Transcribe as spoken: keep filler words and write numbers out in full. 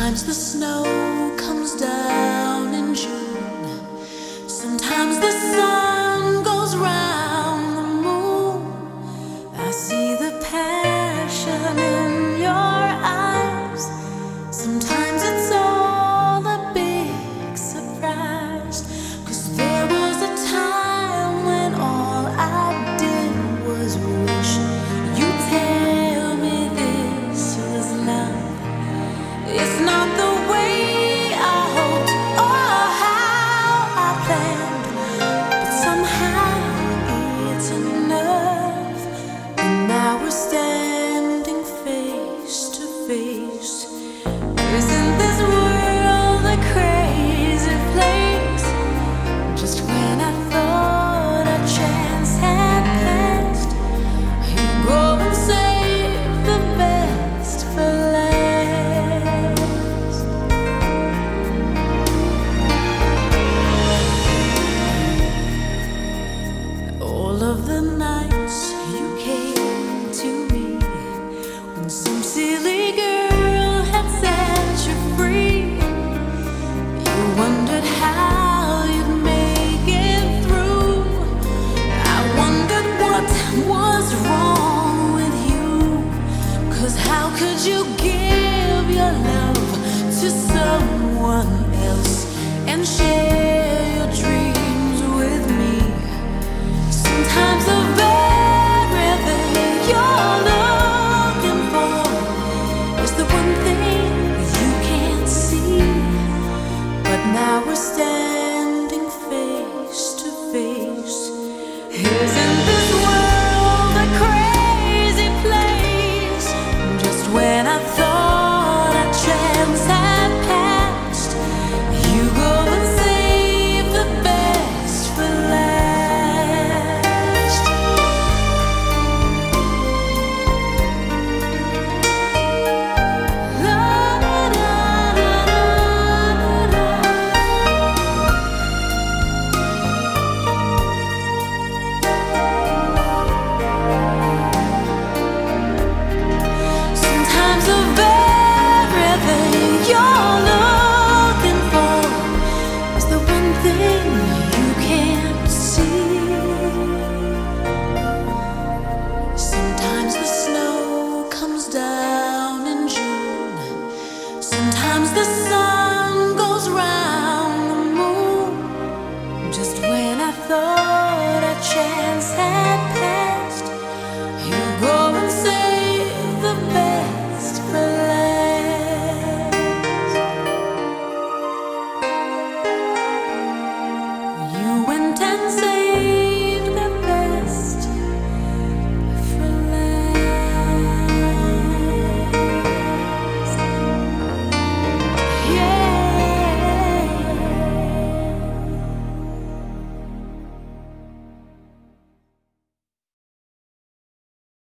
Sometimes the snow comes down in June. Sometimes the sun goes round the moon. I see the passion in your eyes. Sometimes it's all a big surprise. 'Cause there was a time when all I did was wish you tell me this was love. It's